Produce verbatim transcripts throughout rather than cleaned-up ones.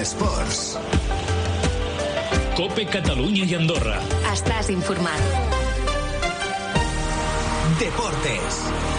Esports. COPE Catalunya i Andorra. Estàs informat. Deportes.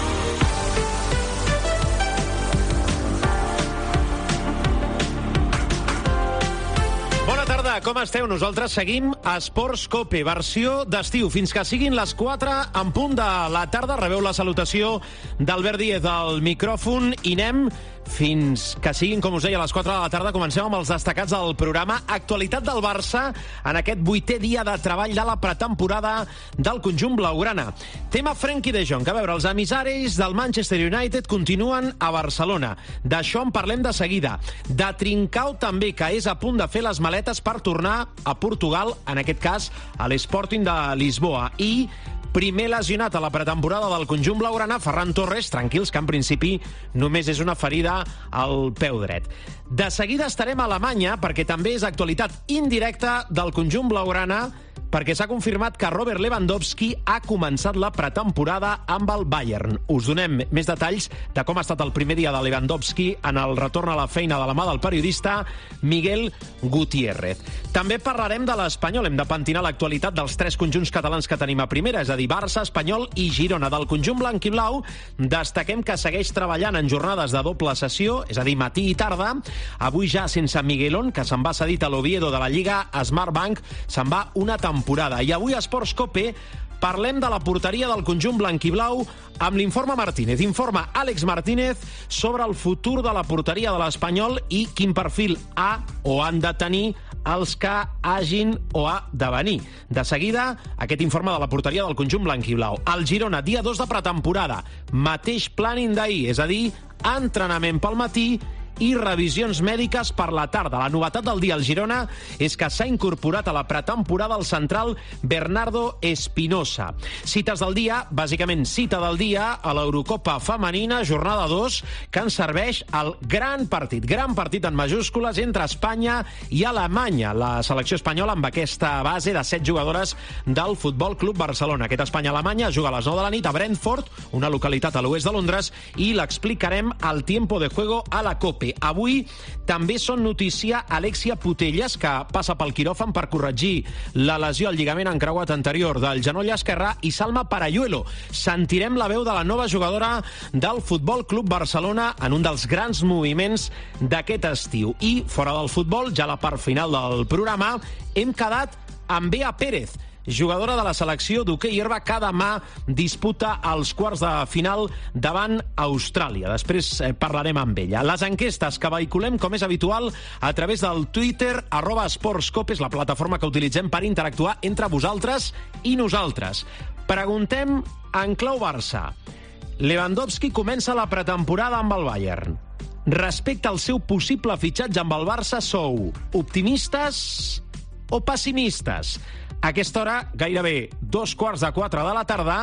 Bona tarda, com esteu? Nosaltres seguim a Esports COPE, versió d'estiu. Fins que siguin les quatre en punt de la tarda. Rebeu la salutació d'Albert Díez al micròfon i anem fins que siguin, com us deia, a les quatre de la tarda. Comencem amb els destacats del programa. Actualitat del Barça en aquest vuitè dia de treball de la pretemporada del conjunt blaugrana. Tema Frenkie de Jong. A veure, els emissaris del Manchester United continuen a Barcelona. D'això en parlem de seguida. De Trincao també, que és a punt de fer les maletes per tornar a Portugal, en aquest cas a l'Sporting de Lisboa. I primer lesionat a la pretemporada del conjunt blaugrana, Ferran Torres, tranquils, que en principi només és una ferida al peu dret. De seguida estarem a Alemanya, perquè també és actualitat indirecta del conjunt blaugrana, perquè s'ha confirmat que Robert Lewandowski ha començat la pretemporada amb el Bayern. Us donem més detalls de com ha estat el primer dia de Lewandowski en el retorn a la feina de la mà del periodista Miguel Gutiérrez. També parlarem de l'Espanyol. Hem de pentinar l'actualitat dels tres conjunts catalans que tenim a primera, és a dir, Barça, Espanyol i Girona. Del conjunt blanc i blau destaquem que segueix treballant en jornades de doble sessió, és a dir, matí i tarda. Avui ja sense Miguelón, que se'n va cedit a l'Oviedo de la Lliga Smartbank, se'n va una temporada. I avui a Esports COPE parlem de la porteria del conjunt blanquiblau amb l'informe Martínez. Informa Àlex Martínez sobre el futur de la porteria de l'Espanyol i quin perfil ha o han de tenir els que hagin o ha de venir. De seguida, aquest informe de la porteria del conjunt blanquiblau. El Girona, dia dos de pretemporada. Mateix planning d'ahir, és a dir, entrenament pel matí i revisions mèdiques per la tarda. La novetat del dia al Girona és que s'ha incorporat a la pretemporada el central Bernardo Espinosa. Cites del dia, bàsicament cita del dia a l'Eurocopa femenina, jornada dos, que ens serveix el gran partit, gran partit en majúscules entre Espanya i Alemanya. La selecció espanyola amb aquesta base de set jugadores del Futbol Club Barcelona. Aquest Espanya-Alemanya juga a les nou de la nit a Brentford, una localitat a l'oest de Londres, i l'explicarem al tiempo de juego a la COPE. Avui també són notícia Alexia Putellas, que passa pel quiròfan per corregir la lesió al lligament encreuat anterior del genoll esquerrà, i Salma Parayuelo. Sentirem la veu de la nova jugadora del Futbol Club Barcelona en un dels grans moviments d'aquest estiu. I fora del futbol, ja a la part final del programa, hem quedat amb Bea Pérez, jugadora de la selecció d'hoquei herba, que demà disputa els quarts de final davant Austràlia. Després eh, parlarem amb ella. Les enquestes que vehiculem, com és habitual, a través del Twitter, arroba esportscope, és la plataforma que utilitzem per interactuar entre vosaltres i nosaltres. Preguntem en clau Barça. Lewandowski comença la pretemporada amb el Bayern. Respecte al seu possible fitxatge amb el Barça, sou optimistes o pessimistes? A aquesta hora, gairebé dos quarts de quatre de la tarda,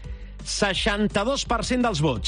seixanta-dos per cent dels vots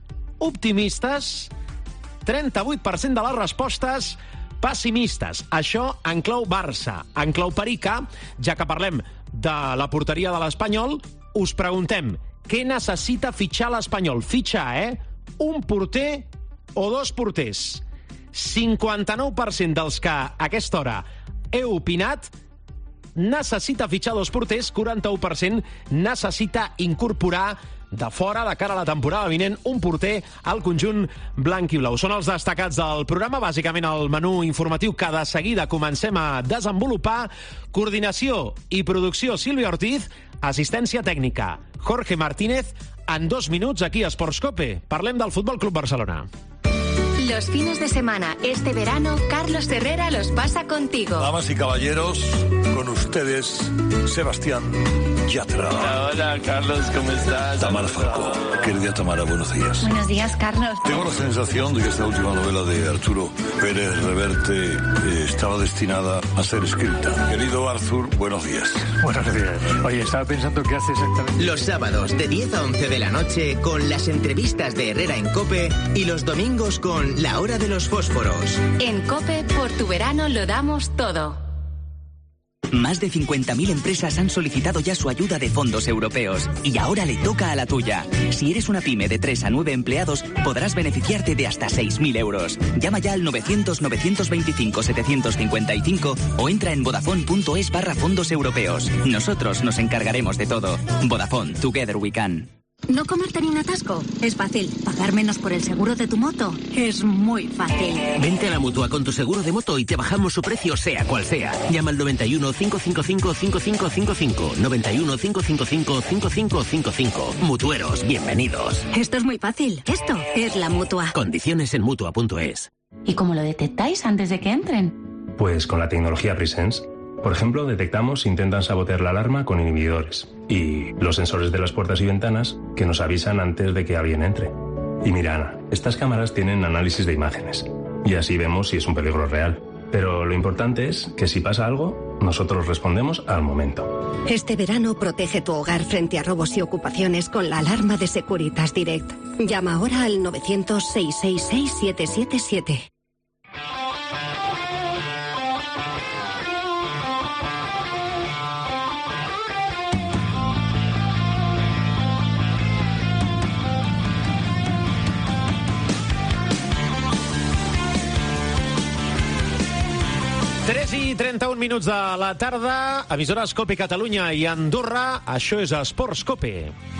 optimistes, trenta-vuit per cent de les respostes pessimistes. Això en clau Barça. En clau Perica, ja que parlem de la porteria de l'Espanyol, us preguntem què necessita fitxar l'Espanyol. Fitxar, eh? Un porter o dos porters. cinquanta-nou per cent dels que a aquesta hora heu opinat necessita fitxar dos porters, quaranta-u per cent necessita incorporar de fora, de cara a la temporada vinent, un porter al conjunt blanc i blau. Són els destacats del programa, bàsicament el menú informatiu que de seguida comencem a desenvolupar. Coordinació i producció Sílvia Ortiz, assistència tècnica Jorge Martínez. En dos minuts aquí a Esports COPE parlem del Futbol Club Barcelona. Los fines de semana, este verano, Carlos Herrera los pasa contigo. Damas y caballeros, con ustedes, Sebastián Yatra. Hola, hola, Carlos, ¿cómo estás? Tamara Falcó. Querida Tamara, buenos días. Buenos días, Carlos. Tengo la sensación de que esta última novela de Arturo Pérez Reverte eh, estaba destinada a ser escrita. Querido Arthur, buenos días. Buenos días. Oye, estaba pensando qué hace exactamente. Los sábados de diez a once de la noche con las entrevistas de Herrera en COPE y los domingos con La Hora de los Fósforos. En COPE, por tu verano lo damos todo. Más de cincuenta mil empresas han solicitado ya su ayuda de fondos europeos y ahora le toca a la tuya. Si eres una pyme de tres a nueve empleados, podrás beneficiarte de hasta seis mil euros. Llama ya al novecientos novecientos veinticinco setecientos cincuenta y cinco o entra en vodafone.es barra fondos europeos. Nosotros nos encargaremos de todo. Vodafone, together we can. ¿No comerte ni un atasco? Es fácil. ¿Pagar menos por el seguro de tu moto? Es muy fácil. Vente a la Mutua con tu seguro de moto y te bajamos su precio sea cual sea. Llama al noventa y uno, cinco cinco cinco, cinco cinco cinco cinco. noventa y uno, cinco cinco cinco, cinco cinco cinco cinco. Mutueros, bienvenidos. Esto es muy fácil. Esto es la Mutua. Condiciones en Mutua punto es. ¿Y cómo lo detectáis antes de que entren? Pues con la tecnología Presence. Por ejemplo, detectamos si intentan sabotear la alarma con inhibidores y los sensores de las puertas y ventanas que nos avisan antes de que alguien entre. Y mira, Ana, estas cámaras tienen análisis de imágenes y así vemos si es un peligro real. Pero lo importante es que si pasa algo, nosotros respondemos al momento. Este verano protege tu hogar frente a robos y ocupaciones con la alarma de Securitas Direct. Llama ahora al novecientos, seiscientos sesenta y seis, siete siete siete. tres i trenta-un minuts de la tarda, emissores Cope Catalunya i Andorra, això és Esports Cope.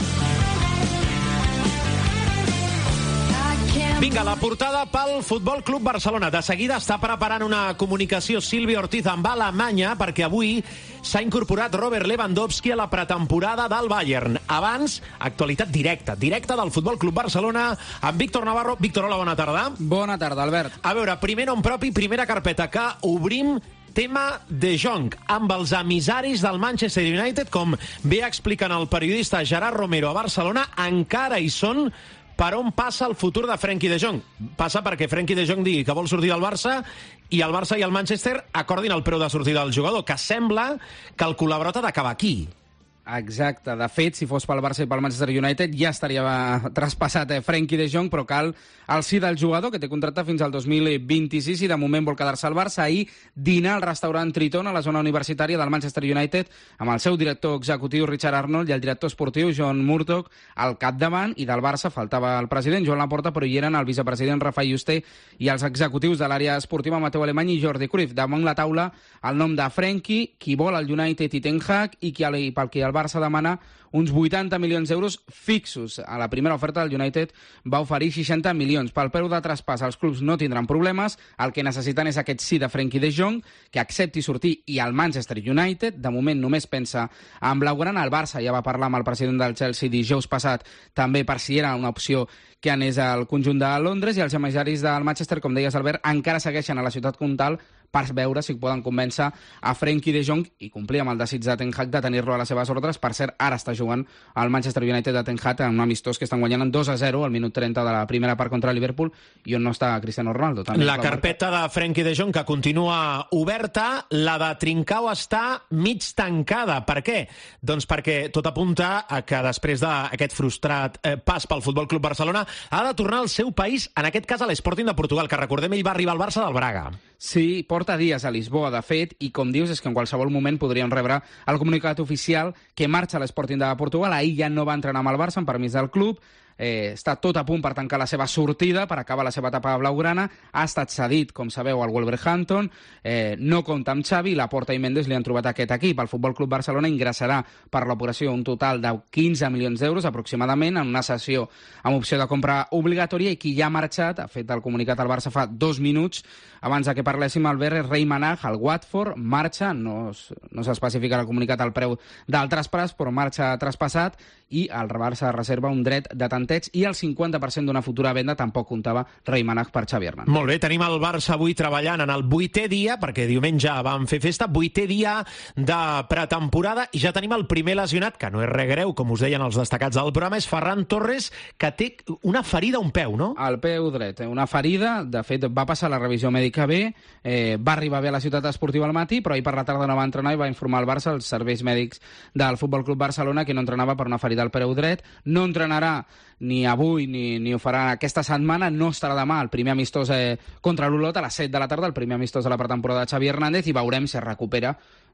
Vinga, la portada pel Futbol Club Barcelona. De seguida està preparant una comunicació Sílvia Ortiz amb Alemanya perquè avui s'ha incorporat Robert Lewandowski a la pretemporada del Bayern. Abans, actualitat directa, directa del Futbol Club Barcelona amb Víctor Navarro. Víctor, hola, bona tarda. Bona tarda, Albert. A veure, primer nom propi, primera carpeta que obrim. Tema de Jong, amb els emissaris del Manchester United, com ve explicant el periodista Gerard Romero a Barcelona, encara hi són per on passa el futur de Frenkie de Jong. Passa perquè Frenkie de Jong digui que vol sortir del Barça i el Barça i el Manchester acordin el preu de sortida del jugador, que sembla que el col·laborat ha d'acabar aquí. Exacte. De fet, si fos pel Barça i pel Manchester United ja estaria traspassat eh, Frenkie de Jong, però cal el sí del jugador, que té contracte fins al dos mil vint-i-sis i de moment vol quedar-se al Barça. Ahir dinar al restaurant Triton a la zona universitària del Manchester United amb el seu director executiu Richard Arnold i el director esportiu John Murdoch al capdavant, i del Barça faltava el president Joan Laporta, però hi eren el vicepresident Rafael Yuste i els executius de l'àrea esportiva Mateu Alemany i Jordi Cruyff. Damunt la taula el nom de Frenkie, qui vol el United i Ten Hag, i qui, pel que el Barça demana uns vuitanta milions d'euros fixos. A la primera oferta del United va oferir seixanta milions. Pel preu de traspàs els clubs no tindran problemes, el que necessiten és aquest sí de Frenkie de Jong, que accepti sortir, i el Manchester United de moment només pensa en blaugrana. El Barça ja va parlar amb el president del Chelsea dijous passat també per si era una opció que anés al conjunt de Londres, i els emissaris del Manchester, com deies, Albert, encara segueixen a la ciutat comtal per veure si poden convèncer a Frenkie de Jong i complir amb el desig de Ten Hag de tenir-lo a les seves ordres. Per cert, ara està jugant al Manchester United de Ten Hag en un amistós que estan guanyant en dos a zero al minut trenta de la primera part contra Liverpool, i on no està Cristiano Ronaldo. També la carpeta de Frenkie de Jong, que continua oberta. La de Trincao està mig tancada. Per què? Doncs perquè tot apunta a que després d'aquest frustrat eh, pas pel Futbol Club Barcelona ha de tornar al seu país, en aquest cas a l'Sporting de Portugal, que recordem ell va arribar al Barça del Braga. Sí, porta dies a Lisboa, de fet, i com dius, és que en qualsevol moment podríem rebre el comunicat oficial que marxa a l'Sporting de Portugal. Ahir ja no va entrenar amb el Barça, amb permís del club. Eh, està tot a punt per tancar la seva sortida, per acabar la seva etapa blaugrana. Ha estat cedit, com sabeu, al Wolverhampton. Eh, no compta amb Xavi. Laporta i Mendes li han trobat aquest equip. El Futbol Club Barcelona ingressarà per l'operació un total de quinze milions d'euros aproximadament en una sessió amb opció de compra obligatòria, i qui ja ha marxat, ha fet el comunicat al Barça fa dos minuts abans de que parléssim, Albert, és Rei Manach, el Watford, marxa, no, no s'especifica el comunicat al preu del traspàs, però marxa traspassat, i el Barça reserva un dret de tanteig i el cinquanta per cent d'una futura venda. Tampoc comptava Rei Manach per Xavi Hernández. Molt bé, tenim el Barça avui treballant en el vuitè dia, perquè diumenge vam fer festa, vuitè dia de pretemporada, i ja tenim el primer lesionat, que no és res greu, com us deien els destacats del programa, és Ferran Torres, que té una ferida a un peu, no? Al peu dret, una ferida. De fet, va passar la revisió mèdica bé, eh, va arribar bé a la ciutat esportiva al matí, però ahir per la tarda no va entrenar i va informar al Barça, els serveis mèdics del Futbol Club Barcelona, que no entrenava per una ferida al peu dret. No entrenarà ni avui ni, ni ho farà aquesta setmana. No estarà demà el primer amistós eh, contra l'Olot a les set de la tarda, el primer amistós de la pretemporada de Xavi Hernández, i veurem si es recupera,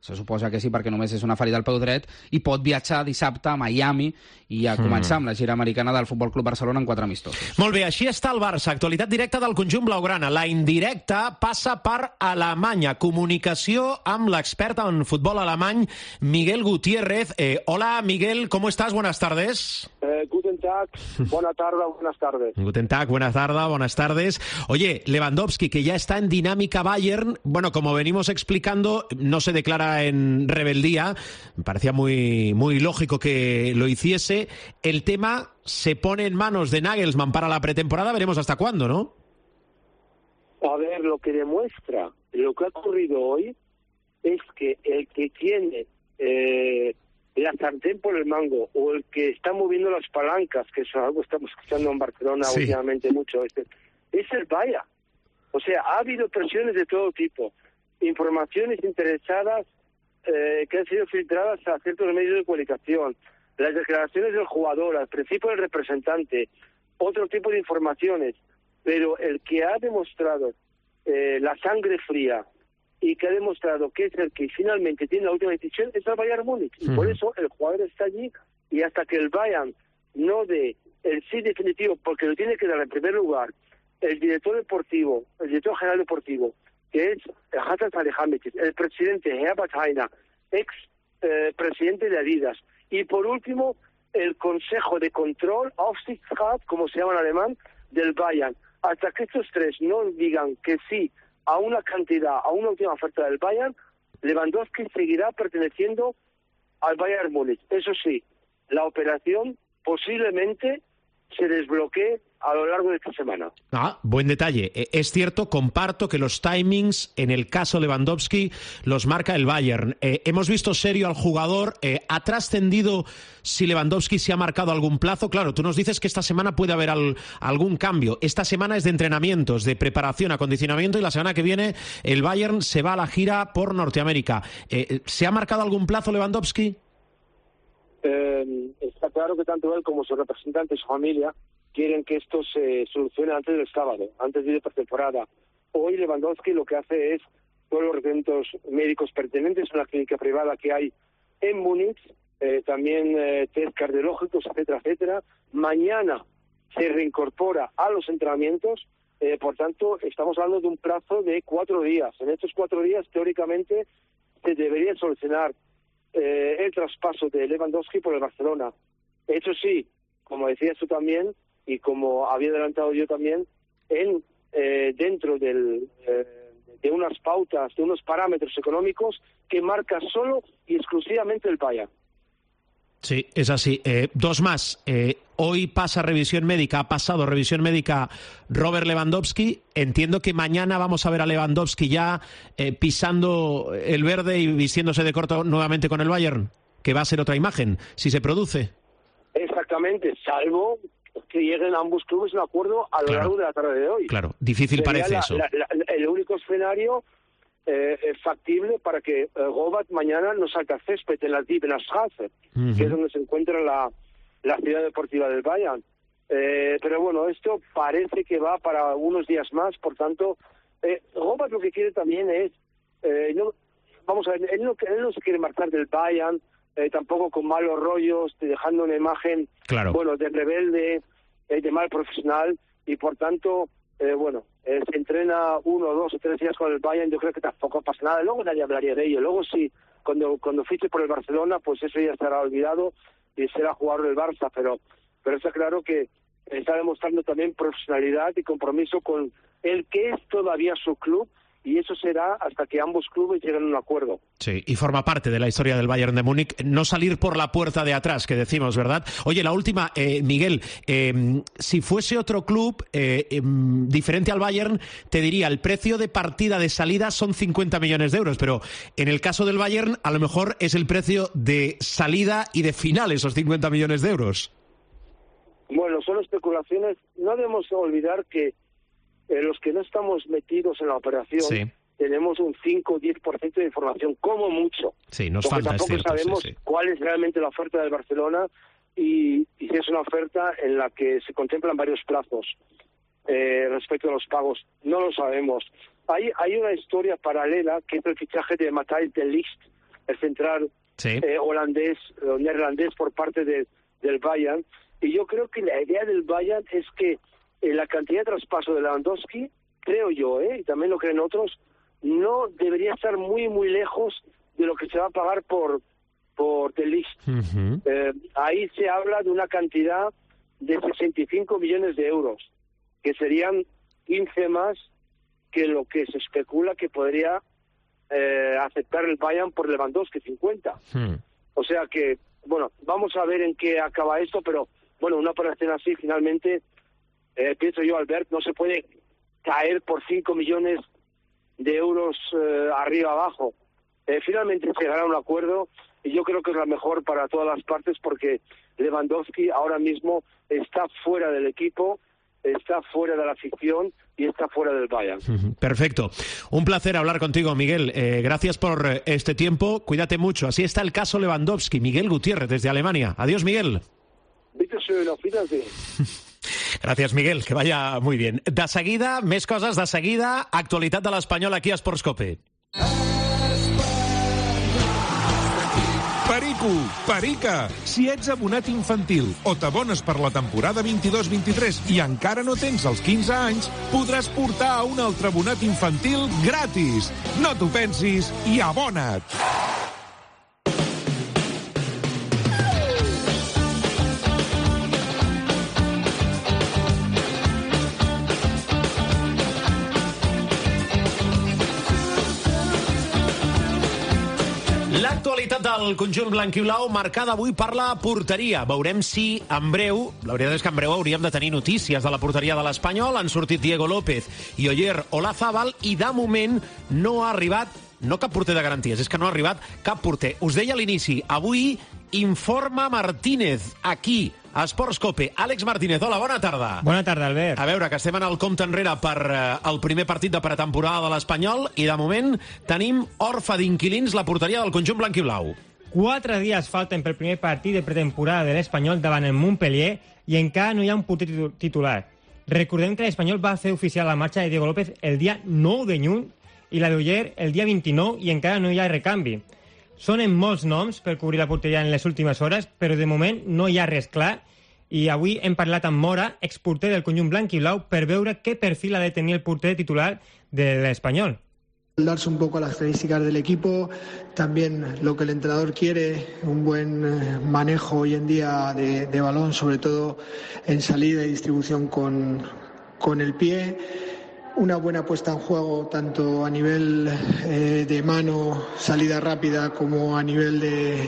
se suposa que sí, perquè només és una ferida al peu dret, i pot viatjar dissabte a Miami i a començar amb la gira americana del Futbol Club Barcelona en quatre amistosos. Molt bé, així està el Barça. Actualitat directa del conjunt blaugrana. La indirecta passa per Alemanya. Comunicació amb l'expert en futbol alemany, Miguel Gutiérrez. Eh, hola, Miguel, ¿cómo estás? Buenas tardes. Eh, guten Tag, buena tarde, buenas tardes. Guten Tag, buenas tardes, buenas tardes. Oye, Lewandowski, que ya está en dinámica Bayern, bueno, como venimos explicando, no se declara en rebeldía, me parecía muy, muy lógico que lo hiciese. El tema se pone en manos de Nagelsmann para la pretemporada, veremos hasta cuándo, ¿no? A ver, lo que demuestra lo que ha ocurrido hoy es que el que tiene eh, la sartén por el mango o el que está moviendo las palancas, que es algo que estamos escuchando en Barcelona sí. últimamente mucho, es el, es el Bayern. O sea, ha habido presiones de todo tipo, informaciones interesadas eh, que han sido filtradas a ciertos medios de comunicación, las declaraciones del jugador, al principio del representante, otro tipo de informaciones, pero el que ha demostrado eh, la sangre fría y que ha demostrado que es el que finalmente tiene la última decisión es el Bayern Múnich. Y uh-huh. por eso el jugador está allí, y hasta que el Bayern no dé el sí definitivo, porque lo tiene que dar en primer lugar el director deportivo, el director general deportivo, que es Hassan Salihamidzic, el presidente Herbert Hainer, ex eh, presidente de Adidas, y por último el Consejo de Control, Aufsichtsrat, como se llama en alemán, del Bayern. Hasta que estos tres no digan que sí a una cantidad, a una última oferta del Bayern, Lewandowski seguirá perteneciendo al Bayern Múnich. Eso sí, la operación posiblemente se desbloquee a lo largo de esta semana. Ah, buen detalle. Es cierto, comparto que los timings, en el caso Lewandowski, los marca el Bayern. Eh, hemos visto serio al jugador. Eh, ¿Ha trascendido si Lewandowski se ha marcado algún plazo? Claro, tú nos dices que esta semana puede haber al, algún cambio. Esta semana es de entrenamientos, de preparación, acondicionamiento, y la semana que viene el Bayern se va a la gira por Norteamérica. Eh, ¿Se ha marcado algún plazo Lewandowski? Eh, está claro que tanto él como su representante y su familia quieren que esto se solucione antes del sábado, antes de ir de pretemporada. Hoy Lewandowski lo que hace es todos los requerimientos médicos pertinentes, una clínica privada que hay en Múnich, eh, también eh, test cardiológicos, etcétera, etcétera. Mañana se reincorpora a los entrenamientos, eh, por tanto estamos hablando de un plazo de cuatro días. En estos cuatro días, teóricamente, se debería solucionar eh, el traspaso de Lewandowski por el Barcelona. Eso sí, como decías tú también, y como había adelantado yo también, en eh, dentro del, eh, de unas pautas, de unos parámetros económicos que marca solo y exclusivamente el Bayern. Sí, es así. Eh, dos más. Eh, hoy pasa revisión médica, ha pasado revisión médica Robert Lewandowski. Entiendo que mañana vamos a ver a Lewandowski ya eh, pisando el verde y vistiéndose de corto nuevamente con el Bayern, que va a ser otra imagen, si se produce. Exactamente, salvo que lleguen ambos clubes a un acuerdo a lo claro, largo de la tarde de hoy. Claro, difícil Sería parece la, eso. La, la, el único escenario eh, factible para que eh, Gobat mañana no salte al césped en la Diebener-Straße, uh-huh. que es donde se encuentra la, la ciudad deportiva del Bayern. Eh, pero bueno, esto parece que va para unos días más, por tanto, eh, Gobat lo que quiere también es, eh, no, vamos a ver, él no, él no se quiere marchar del Bayern, Eh, tampoco con malos rollos, dejando una imagen claro. bueno de rebelde, eh, de mal profesional, y por tanto, eh, bueno, eh, se entrena uno, dos o tres días con el Bayern, yo creo que tampoco pasa nada, luego nadie hablaría de ello, luego sí, cuando cuando fiche por el Barcelona, pues eso ya estará olvidado y será jugador del Barça, pero, pero está claro que está demostrando también profesionalidad y compromiso con el que es todavía su club, y eso será hasta que ambos clubes lleguen a un acuerdo. Sí, y forma parte de la historia del Bayern de Múnich no salir por la puerta de atrás, que decimos, ¿verdad? Oye, la última, eh, Miguel, eh, si fuese otro club eh, eh, diferente al Bayern, te diría, el precio de partida de salida son cincuenta millones de euros, pero en el caso del Bayern, a lo mejor es el precio de salida y de final, esos cincuenta millones de euros. Bueno, son especulaciones. No debemos olvidar que Eh, los que no estamos metidos en la operación sí. tenemos un cinco o diez por ciento de información, como mucho. Sí, nos porque falta, tampoco es cierto, sabemos sí, sí. cuál es realmente la oferta del Barcelona y, y si es una oferta en la que se contemplan varios plazos eh, respecto a los pagos. No lo sabemos. Hay, hay una historia paralela que es el fichaje de Matthijs de Ligt el central sí. eh, holandés o neerlandés por parte de, del Bayern. Y yo creo que la idea del Bayern es que eh, la cantidad de traspaso de Lewandowski, creo yo, eh, y también lo creen otros, no debería estar muy, muy lejos de lo que se va a pagar por, por De Ligt. Uh-huh. Eh, ahí se habla de una cantidad de sesenta y cinco millones de euros, que serían quince más que lo que se especula que podría eh, aceptar el Bayern por Lewandowski, cincuenta. Hmm. O sea que, bueno, vamos a ver en qué acaba esto, pero, bueno, una operación así, finalmente, eh, pienso yo, Albert, no se puede caer por cinco millones de euros eh, arriba abajo. Eh, finalmente se llegará a un acuerdo y yo creo que es la mejor para todas las partes porque Lewandowski ahora mismo está fuera del equipo, está fuera de la afición y está fuera del Bayern. Perfecto. Un placer hablar contigo, Miguel. Eh, gracias por este tiempo. Cuídate mucho. Así está el caso Lewandowski. Miguel Gutiérrez, desde Alemania. Adiós, Miguel. Gràcies, Miguel, que vaya muy bien. De seguida, més coses, de seguida, actualitat de l'Espanyol aquí a Sportscope. Perico, Perica, si ets abonat infantil o t'abones per la temporada vint-i-dos vint-i-tres i encara no tens els quinze anys, podràs portar a un altre abonat infantil gratis. No t'ho pensis i abona't! L'actualitat del conjunt blanquiblau marcada avui per la porteria. Veurem si en breu, la veritat és que en breu hauríem de tenir notícies de la porteria de l'Espanyol. Han sortit Diego López i Oyer Olazábal i de moment no ha arribat, no cap porter de garanties, és que no ha arribat cap porter. Us deia a l'inici, avui informa Martínez, aquí, a Sportscope. Àlex Martínez, hola, bona tarda. Bona tarda, Albert. A veure, que estem en el compte enrere per eh, el primer partit de pretemporada de l'Espanyol i de moment tenim orfe d'inquilins la porteria del conjunt blanquiblau. Quatre dies falten pel primer partit de pretemporada de l'Espanyol davant el Montpellier i encara no hi ha un porter titular. Recordem que l'Espanyol va fer oficial la marxa de Diego López el dia nou de juny i la d'Oyer el dia vint-i-nou i encara no hi ha recanvi. Sonen molts noms per cobrir la porteria en les últimes hores, però de moment no hi ha res clar i avui hem parlat amb Mora, exporter del conjunt blanquiblau, per veure qué perfil ha de tenir el porter titular de l'Espanyol. Darse un poco a las estadísticas del equipo, también lo que el entrenador quiere, un buen manejo hoy en día de, de balón, sobre todo en salida y distribución con, con el pie. Una buena puesta en juego tanto a nivel eh, de mano, salida rápida, como a nivel de,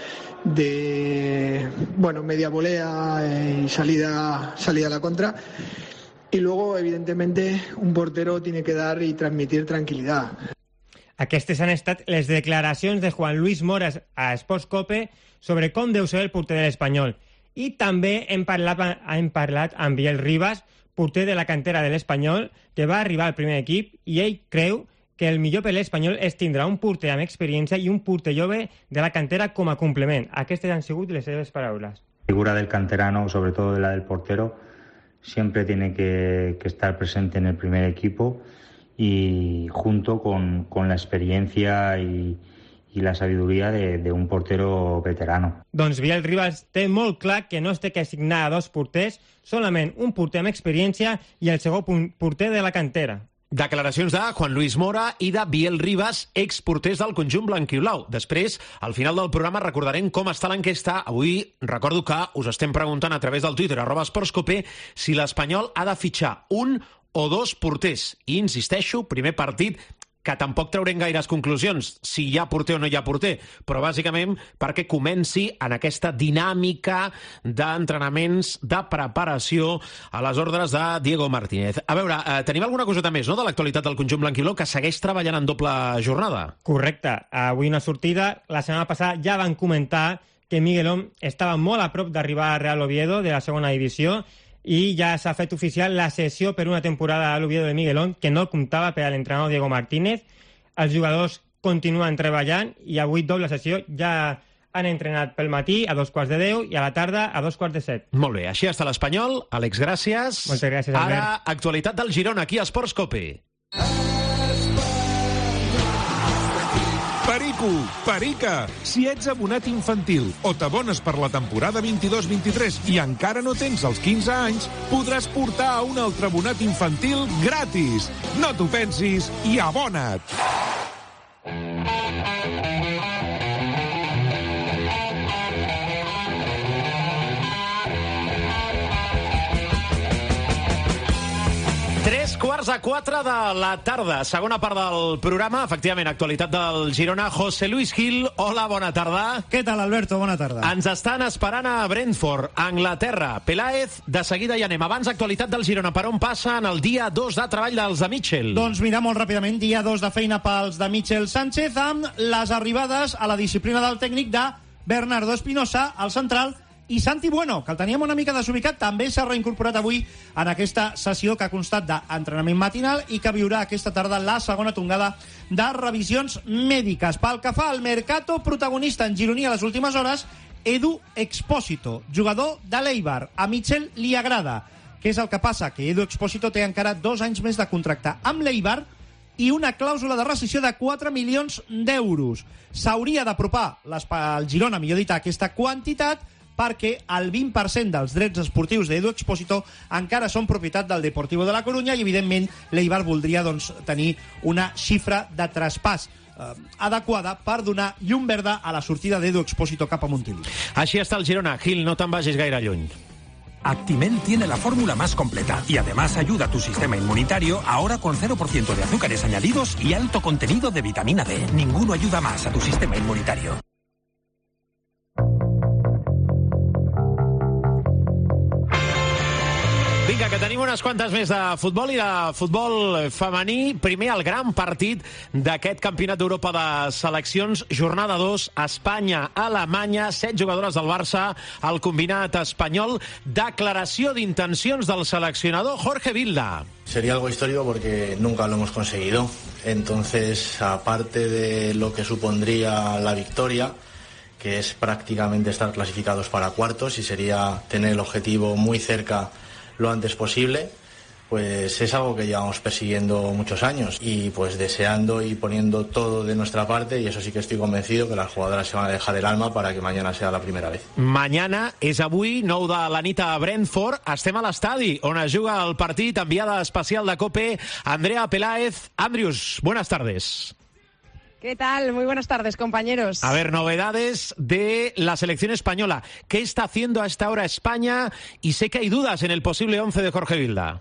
de bueno, media volea eh, y salida, salida a la contra. Y luego, evidentemente, un portero tiene que dar y transmitir tranquilidad. Aquestes han estat les declaracions de Juan Luis Mora a Sportscope sobre com deu ser el porter de l'Espanyol. I també hem parlat, hem parlat amb Biel Rivas, porter de la cantera de l'Espanyol, que va arribar al primer equip, i ell creu que el millor per l'Espanyol és tindre un porter amb experiència i un porter jove de la cantera com a complement. Aquestes han sigut les seves paraules. La figura del canterano, sobre todo de la del portero, siempre tiene que, que estar presente en el primer equipo y junto con, con la experiencia y, y la sabiduría de, de un portero veterano. Doncs Biel Rivas té molt clar que no es té que assignar a dos porters, solament un porter amb experiència i el segon porter de la cantera. Declaracions de Juan Luis Mora i de Biel Rivas, exporters del conjunt blanquiblau. Després, al final del programa, recordarem com està l'enquesta. Avui recordo que us estem preguntant a través del Twitter, arroba Sportscope, si l'Espanyol ha de fitxar un o dos porters. I insisteixo, primer partit, que tampoc traurem gaires conclusions si hi ha porter o no hi ha porter, però bàsicament perquè comenci en aquesta dinàmica d'entrenaments de preparació a les ordres de Diego Martínez. A veure, eh, tenim alguna coseta més, no?, de l'actualitat del conjunt blanquiblau, que segueix treballant en doble jornada. Correcte. Avui una sortida. La setmana passada ja van comentar que Miguelón estava molt a prop d'arribar a Real Oviedo de la segona divisió i ja s'ha fet oficial la cessió per una temporada a l'Oviedo de Miguelón, que no comptava per a l'entrenador Diego Martínez. Els jugadors continuen treballant i avui doble sessió. Ja han entrenat pel matí a dos quarts de deu i a la tarda a dos quarts de set. Molt bé, així està l'Espanyol. Àlex, gràcies. Moltes gràcies, Albert. Ara, actualitat del Girona, aquí a Sportscope. Perico, Perica, si ets abonat infantil o t'abones per la temporada vint-i-dos vint-i-tres i encara no tens els quinze anys, podràs portar a un altre abonat infantil gratis. No t'ho pensis i abona't! Tres quarts a quatre de la tarda, segona part del programa, efectivament, actualitat del Girona. José Luis Gil, hola, bona tarda. Què tal, Alberto? Bona tarda. Ens estan esperant a Brentford, Anglaterra. Peláez, de seguida hi anem. Abans, actualitat del Girona. Per on passa en el dia dos de treball dels de Mitchell? Doncs mira, molt ràpidament, dia dos de feina pels de Mitchell Sánchez, amb les arribades a la disciplina del tècnic de Bernardo Espinosa, al central, i Santi Bueno, que el teníem una mica desubicat, també s'ha reincorporat avui en aquesta sessió que ha constat d'entrenament matinal i que viurà aquesta tarda la segona tongada de revisions mèdiques. Pel que fa al mercato, protagonista en gironí a les últimes hores, Edu Expósito, jugador de l'Eibar. A Mitchell li agrada. Què és el que passa? Que Edu Expósito té encara dos anys més de contracte amb l'Eibar i una clàusula de rescissió de quatre milions d'euros. S'hauria d'apropar el Girona, millor dit, a aquesta quantitat, perquè el vint per cent dels drets esportius d'Edu Expósito encara són propietat del Deportivo de la Coruña i, evidentment, l'Eibar voldria doncs, tenir una xifra de traspàs eh, adequada per donar llum verda a la sortida d'Edu Expósito cap a Montilivi. Així està el Girona. Gil, no te'n vagis gaire lluny. Actimel tiene la fórmula más completa y además ayuda a tu sistema inmunitario ahora con cero por ciento de azúcares añadidos y alto contenido de vitamina D. Ninguno ayuda más a tu sistema inmunitario. Vinga, que tenim unes quantes més de futbol i de futbol femení. Primer, el gran partit d'aquest Campionat d'Europa de seleccions. Jornada dos, Espanya-Alemanya. Set jugadores del Barça al combinat espanyol. Declaració d'intencions del seleccionador Jorge Vilda. Sería algo histórico porque nunca lo hemos conseguido. Entonces, aparte de lo que supondría la victoria, que es prácticamente estar clasificados para cuartos y sería tener el objetivo muy cerca lo antes posible, pues es algo que llevamos persiguiendo muchos años y pues deseando y poniendo todo de nuestra parte, y eso sí que estoy convencido que las jugadoras se van a dejar el alma para que mañana sea la primera vez. Mañana és avui, nou de la nit a Brentford. Estem a l'estadi on es juga el partit. Enviada especial de COPE, Andrea Peláez. Andrius, buenas tardes. ¿Qué tal? Muy buenas tardes, compañeros. A ver, novedades de la selección española. ¿Qué está haciendo a esta hora España? Y sé que hay dudas en el posible once de Jorge Vilda.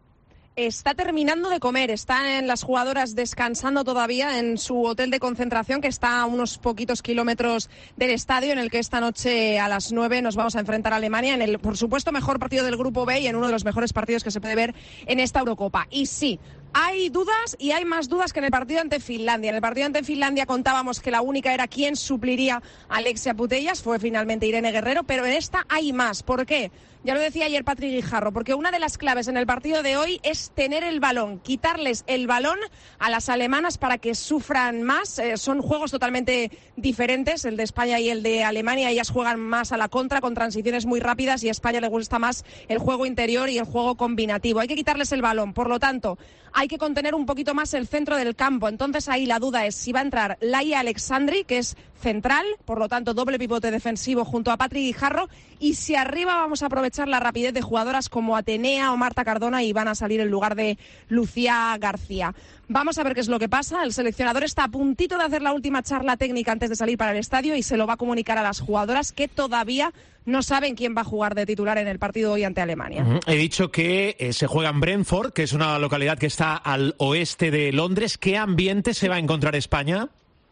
Está terminando de comer, están las jugadoras descansando todavía en su hotel de concentración, que está a unos poquitos kilómetros del estadio, en el que esta noche a las nueve nos vamos a enfrentar a Alemania en el, por supuesto, mejor partido del Grupo B y en uno de los mejores partidos que se puede ver en esta Eurocopa. Y sí, hay dudas y hay más dudas que en el partido ante Finlandia. En el partido ante Finlandia contábamos que la única era quién supliría a Alexia Putellas, fue finalmente Irene Guerrero, pero en esta hay más. ¿Por qué? Ya lo decía ayer Patrick Guijarro, porque una de las claves en el partido de hoy es tener el balón, quitarles el balón a las alemanas para que sufran más. Eh, son juegos totalmente diferentes, el de España y el de Alemania. Ellas juegan más a la contra, con transiciones muy rápidas, y a España le gusta más el juego interior y el juego combinativo. Hay que quitarles el balón, por lo tanto, hay que contener un poquito más el centro del campo. Entonces ahí la duda es si va a entrar Laia Alexandri, que es central, por lo tanto doble pivote defensivo junto a Patrick Guijarro, y si arriba vamos a aprovechar la rapidez de jugadoras como Atenea o Marta Cardona y van a salir en lugar de Lucía García. Vamos a ver qué es lo que pasa. El seleccionador está a puntito de hacer la última charla técnica antes de salir para el estadio y se lo va a comunicar a las jugadoras, que todavía no saben quién va a jugar de titular en el partido hoy ante Alemania. Uh-huh. He dicho que eh, se juega en Brentford, que es una localidad que está al oeste de Londres. ¿Qué ambiente se va a encontrar España?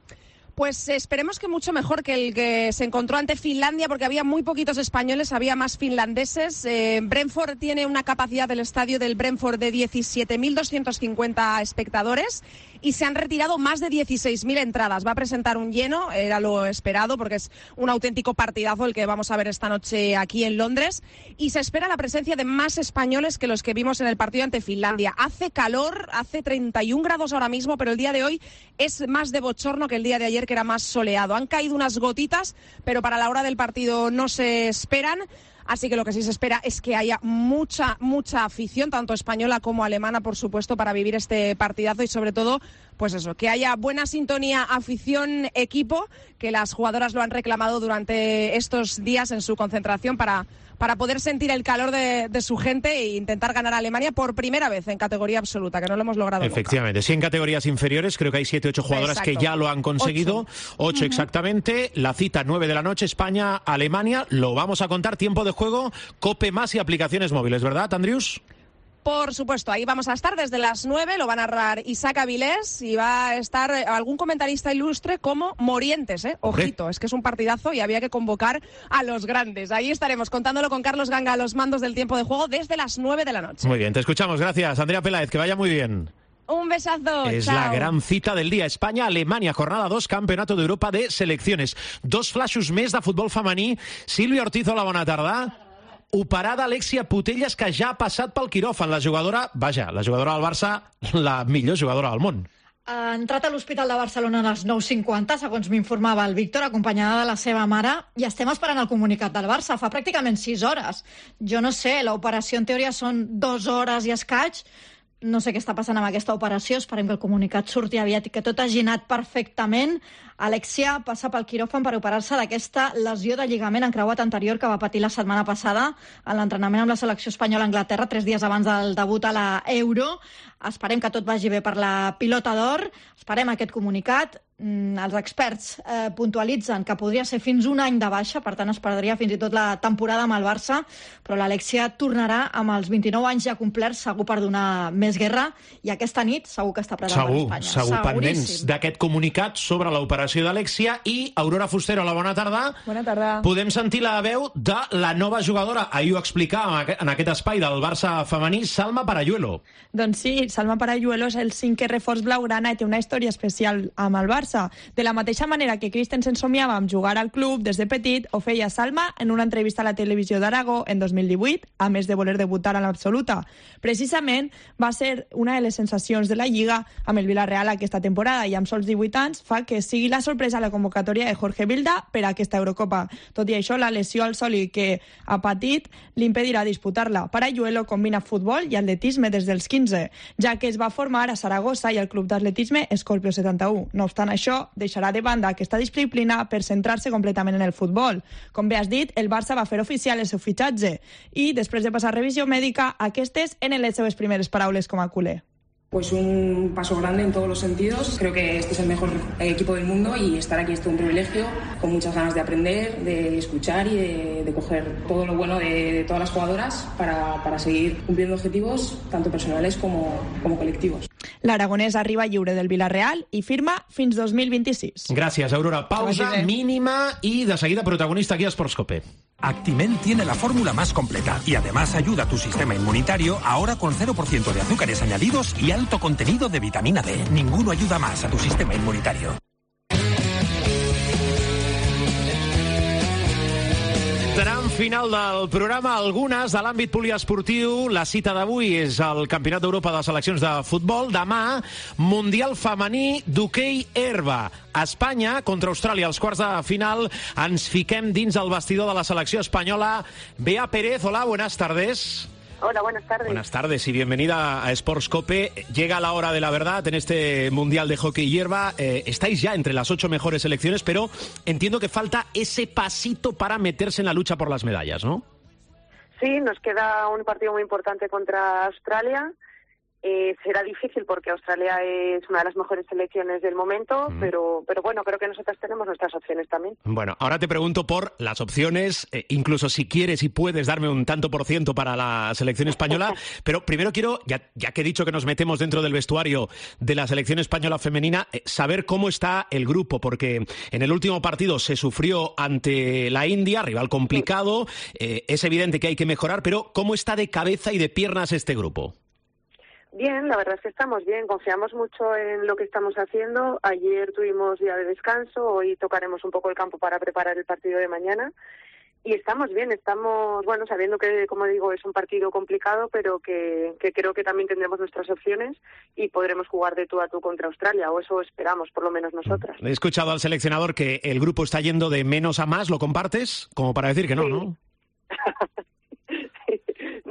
Pues esperemos que mucho mejor que el que se encontró ante Finlandia, porque había muy poquitos españoles, había más finlandeses. Eh, Brentford tiene una capacidad del estadio del Brentford de diecisiete mil doscientos cincuenta espectadores y se han retirado más de dieciséis mil entradas. Va a presentar un lleno, era lo esperado, porque es un auténtico partidazo el que vamos a ver esta noche aquí en Londres, y se espera la presencia de más españoles que los que vimos en el partido ante Finlandia. Hace calor, hace treinta y un grados ahora mismo, pero el día de hoy es más de bochorno que el día de ayer, que era más soleado. Han caído unas gotitas, pero para la hora del partido no se esperan. Así que lo que sí se espera es que haya mucha, mucha afición, tanto española como alemana, por supuesto, para vivir este partidazo y sobre todo pues eso, que haya buena sintonía afición-equipo, que las jugadoras lo han reclamado durante estos días en su concentración para, para poder sentir el calor de, de su gente e intentar ganar a Alemania por primera vez en categoría absoluta, que no lo hemos logrado Efectivamente, nunca. sí, en categorías inferiores creo que hay siete, ocho jugadoras Exacto. que ya lo han conseguido, ocho, ocho uh-huh. exactamente, la cita nueve de la noche, España, Alemania, lo vamos a contar, tiempo de juego, Cope más y aplicaciones móviles, ¿verdad, Andrius? Por supuesto, ahí vamos a estar desde las nueve, lo va a narrar Isaac Avilés y va a estar algún comentarista ilustre como Morientes, ¿eh? Ojito, es que es un partidazo y había que convocar a los grandes. Ahí estaremos contándolo con Carlos Ganga a los mandos del tiempo de juego desde las nueve de la noche. Muy bien, te escuchamos, gracias. Andrea Peláez, que vaya muy bien. Un besazo, Es chao. la gran cita del día. España-Alemania, jornada dos, Campeonato d'Europa de Selecciones. Dos flaixos més de futbol femení. Sílvia Ortiz, hola, bona tarda. Operada Alexia Putellas, que ja ha passat pel quiròfan. La jugadora, vaja, la jugadora del Barça, la millor jugadora del món. Ha entrat a l'Hospital de Barcelona a les nou cinquanta, segons m'informava el Víctor, acompanyada de la seva mare, i estem esperant el comunicat del Barça. Fa pràcticament sis hores. Jo no sé, l'operació en teoria són dues hores i escaig. No sé què està passant amb aquesta operació, esperem que el comunicat surti aviat i que tot hagi anat perfectament. Alexia passa pel quiròfan per operar-se d'aquesta lesió de lligament encreuat anterior que va patir la setmana passada en l'entrenament amb la selecció espanyola a Anglaterra, tres dies abans del debut a la Euro. Esperem que tot vagi bé per la pilota d'or, esperem aquest comunicat. Mm, els experts eh, puntualitzen que podria ser fins un any de baixa, per tant es perdria fins i tot la temporada amb el Barça, però l'Alexia tornarà amb els vint-i-nou anys ja complerts, segur per donar més guerra, i aquesta nit segur que està preparada per Espanya. Segur, segur, pendents d'aquest comunicat sobre l'operació d'Alexia. I Aurora Fustero, la bona tarda. Bona tarda. Podem sentir la veu de la nova jugadora, ahir ho explicàvem en aquest espai del Barça femení, Salma Parayuelo. Doncs sí, Salma Parayuelo és el cinquè reforç blaugrana i té una història especial amb el Barça. De la mateixa manera que Christensen somiava amb jugar al club des de petit, ho feia Salma en una entrevista a la televisió d'Aragó en dos mil divuit, a més de voler debutar a l'absoluta. Precisament va ser una de les sensacions de la Lliga amb el Villarreal aquesta temporada i amb sols divuit anys fa que sigui la sorpresa a la convocatòria de Jorge Vilda per a aquesta Eurocopa. Tot i això, la lesió al sòlid que ha patit l'impedirà disputar-la. Parayuelo combina futbol i atletisme des dels quinze, ja que es va formar a Saragossa i al club d'atletisme Escorpio setanta-u. No obstant això, deixarà de banda aquesta disciplina per centrar-se completament en el futbol. Com bé has dit, el Barça va fer oficial el seu fitxatge i, després de passar revisió mèdica, aquestes eren les seves primeres paraules com a culer. Pues un paso grande en todos los sentidos. Creo que este es el mejor equipo del mundo y estar aquí es todo un privilegio, con muchas ganas de aprender, de escuchar y de, de coger todo lo bueno de, de todas las jugadoras para, para seguir cumpliendo objetivos tanto personales como, como colectivos. L'aragonès arriba lliure del Villarreal i firma fins dos mil vint-i-sis. Gràcies, Aurora. Pausa mínima y de seguida protagonista aquí a Sportscope. Actimel tiene la fórmula más completa y además ayuda a tu sistema inmunitario ahora con cero por ciento de azúcares añadidos y alto contenido de vitamina D. Ninguno ayuda más a tu sistema inmunitario. Tram final del programa, algunes de l'àmbit poliesportiu. La cita d'avui és el Campionat d'Europa de Seleccions de Futbol. Demà, Mundial Femení d'Hoquei Herba. Espanya contra Austràlia. Als quarts de final ens fiquem dins el vestidor de la selecció espanyola. Bea Pérez, hola, buenas tardes. Hola, buenas tardes. Buenas tardes y bienvenida a Sports Cope. Llega la hora de la verdad en este Mundial de Hockey Hierba. Eh, estáis ya entre las ocho mejores selecciones, pero entiendo que falta ese pasito para meterse en la lucha por las medallas, ¿no? Sí, nos queda un partido muy importante contra Australia. Eh, será difícil porque Australia es una de las mejores selecciones del momento, mm. pero, pero bueno, creo que nosotras tenemos nuestras opciones también. Bueno, ahora te pregunto por las opciones, eh, incluso si quieres y puedes darme un tanto por ciento para la selección española, pero primero quiero, ya, ya que he dicho que nos metemos dentro del vestuario de la selección española femenina, eh, saber cómo está el grupo, porque en el último partido se sufrió ante la India, rival complicado, eh, es evidente que hay que mejorar, pero ¿cómo está de cabeza y de piernas este grupo? Bien, la verdad es que estamos bien, confiamos mucho en lo que estamos haciendo. Ayer tuvimos día de descanso, hoy tocaremos un poco el campo para preparar el partido de mañana y estamos bien, estamos, bueno, sabiendo que, como digo, es un partido complicado, pero que, que creo que también tendremos nuestras opciones y podremos jugar de tú a tú contra Australia, o eso esperamos, por lo menos nosotras. He escuchado al seleccionador que el grupo está yendo de menos a más, ¿lo compartes? Como para decir que no, sí. ¿no?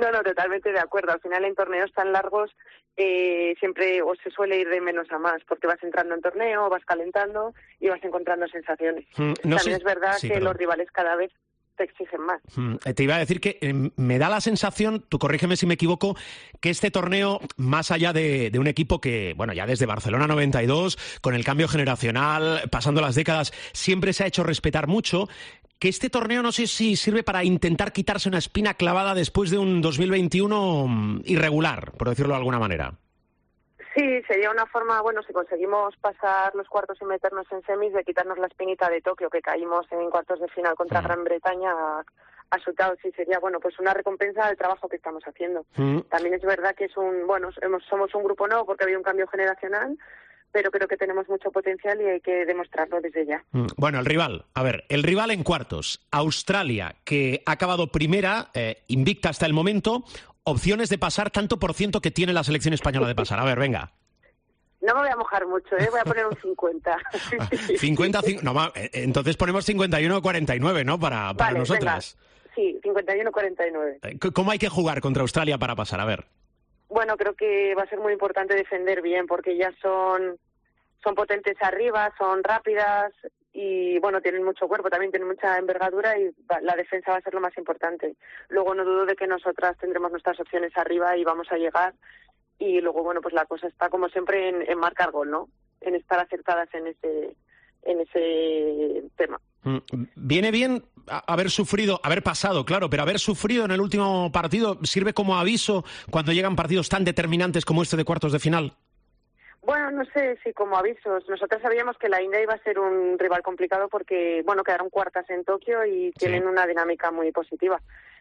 No, no, totalmente de acuerdo. Al final en torneos tan largos eh, siempre o se suele ir de menos a más, porque vas entrando en torneo, vas calentando y vas encontrando sensaciones. Mm, no También sé... es verdad sí, que perdón. los rivales cada vez te exigen más. Mm, te iba a decir que eh, me da la sensación, tú corrígeme si me equivoco, que este torneo, más allá de, de un equipo que, bueno, ya desde Barcelona noventa y dos, con el cambio generacional, pasando las décadas, siempre se ha hecho respetar mucho, que este torneo no sé si sirve para intentar quitarse una espina clavada después de un dos mil veintiuno irregular, por decirlo de alguna manera. Sí, sería una forma, bueno, si conseguimos pasar los cuartos y meternos en semis, de quitarnos la espinita de Tokio, que caímos en cuartos de final contra mm. Gran Bretaña a, a Shootout. Sí, sería, bueno, pues una recompensa del trabajo que estamos haciendo. Mm. También es verdad que es un, bueno, hemos, somos un grupo nuevo porque había un cambio generacional, pero creo que tenemos mucho potencial y hay que demostrarlo desde ya. Bueno, el rival, a ver, el rival en cuartos, Australia, que ha acabado primera, eh, invicta hasta el momento, opciones de pasar, tanto por ciento que tiene la selección española de pasar. A ver, venga. No me voy a mojar mucho, ¿eh? Voy a poner un cincuenta. cincuenta, no, entonces ponemos cincuenta y uno cuarenta y nueve, ¿no? Para, para vale, nosotras. Venga. Sí, cincuenta y uno cuarenta y nueve. ¿Cómo hay que jugar contra Australia para pasar? A ver. Bueno, creo que va a ser muy importante defender bien, porque ya son, son potentes arriba, son rápidas y, bueno, tienen mucho cuerpo, también tienen mucha envergadura y la defensa va a ser lo más importante. Luego no dudo de que nosotras tendremos nuestras opciones arriba y vamos a llegar. Y luego, bueno, pues la cosa está, como siempre, en, en marcar gol, ¿no? En estar acertadas en ese, en ese tema. Viene bien haber sufrido, haber pasado, claro, pero haber sufrido en el último partido sirve como aviso cuando llegan partidos tan determinantes como este de cuartos de final. Bueno, no sé si como avisos. Nosotros sabíamos que la India iba a ser un rival complicado porque, bueno, quedaron cuartas en Tokio y tienen sí. una dinámica muy positiva.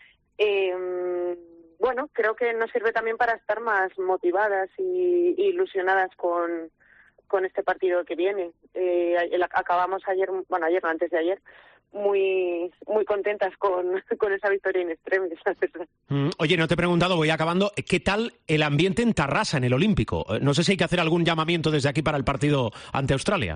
Eh, bueno, creo que nos sirve también para estar más motivadas y, y ilusionadas con, con este partido que viene. Eh, acabamos ayer, bueno, ayer no, antes de ayer, muy muy contentas con, con esa victoria in extremis. Mm, oye, no te he preguntado, voy acabando, ¿qué tal el ambiente en Tarrasa, en el Olímpico? No sé si hay que hacer algún llamamiento desde aquí para el partido ante Australia.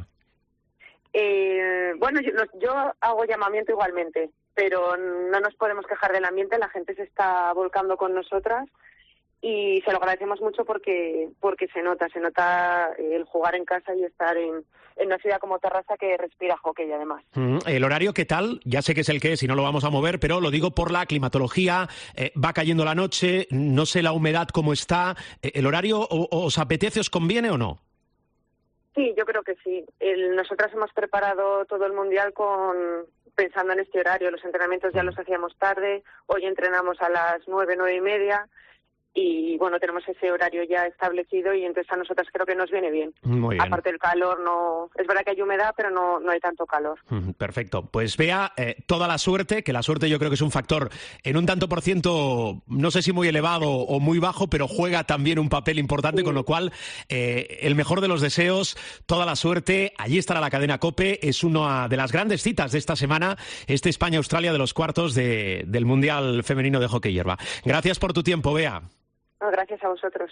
Eh, bueno, yo, yo hago llamamiento igualmente, pero no nos podemos quejar del ambiente, la gente se está volcando con nosotras y se lo agradecemos mucho porque porque se nota, se nota el jugar en casa y estar en, en una ciudad como Tarrasa que respira hockey además. Mm, ¿el horario qué tal? Ya sé que es el que es y no lo vamos a mover, pero lo digo por la climatología, eh, va cayendo la noche, no sé la humedad cómo está, eh, ¿el horario o, os apetece, os conviene o no? Sí, yo creo que sí. El, nosotras hemos preparado todo el Mundial con pensando en este horario. Los entrenamientos ya los hacíamos tarde, hoy entrenamos a las nueve, nueve y media y, bueno, tenemos ese horario ya establecido y entonces a nosotras creo que nos viene bien. Muy bien. Aparte el calor, no es verdad que hay humedad, pero no, no hay tanto calor. Perfecto. Pues Bea, eh, toda la suerte, que la suerte yo creo que es un factor en un tanto por ciento, no sé si muy elevado o muy bajo, pero juega también un papel importante, sí. Con lo cual, eh, el mejor de los deseos, toda la suerte. Allí estará la cadena COPE, es una de las grandes citas de esta semana, este España-Australia de los cuartos de, del Mundial Femenino de Hockey Hierba. Gracias por tu tiempo, Bea. No, gracias a vosotros.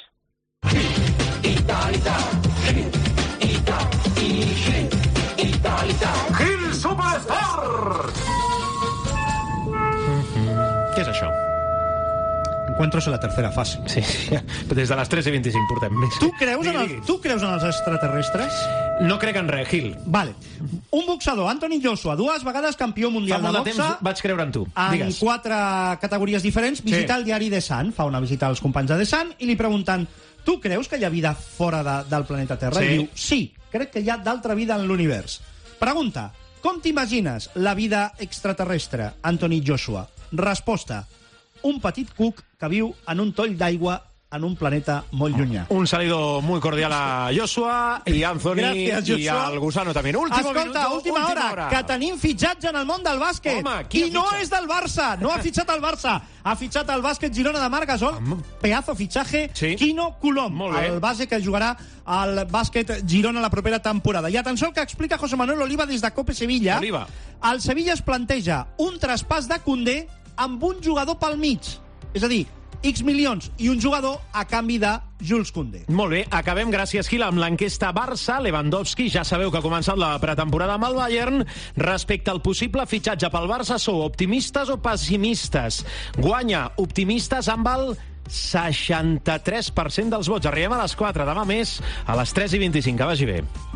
Gil Superstar! ¿Qué es això? Encuentros en la tercera fase. Sí, des de les tres i vint-i-cinc portem més. Tu creus, en el, tu creus en els extraterrestres? No crec en res, Gil. Vale. Un boxador, Anthony Joshua, dues vegades campió mundial de boxa. Fa molt de temps vaig creure en tu. En Digues. quatre categories diferents, visita sí. el diari The Sun, fa una visita als companys de The Sun i li pregunten, tu creus que hi ha vida fora de, del planeta Terra? Sí. I diu, sí, crec que hi ha d'altra vida en l'univers. Pregunta, com t'imagines la vida extraterrestre, Anthony Joshua? Resposta, un petit cuc que viu en un toll d'aigua en un planeta molt llunyà. Un saludo muy cordial a Joshua y a Anthony. Gracias, y al Gusano también. Último Escolta, minuto, última, última hora, hora, que tenim fitxatge en el món del bàsquet. Home, qui I no fitxa? és del Barça, no ha fitxat el Barça. Ha fitxat el bàsquet Girona de Marc Gasol. Pedazo fitxaje, sí. Quino Colom, el base que jugarà al bàsquet Girona la propera temporada. I atenció al que explica José Manuel Oliva des de Cope Sevilla. Oliva. El Sevilla es planteja un traspàs de Koundé amb un jugador pel mig. És a dir, X milions i un jugador a canvi de Jules Koundé. Molt bé, acabem, gràcies, Gil, amb l'enquesta Barça. Lewandowski, ja sabeu que ha començat la pretemporada amb el Bayern. Respecte al possible fitxatge pel Barça, sou optimistes o pessimistes? Guanya optimistes amb el seixanta-tres per cent dels vots. Arribem a les quatre, demà més, a les tres i vint-i-cinc. Que vagi bé.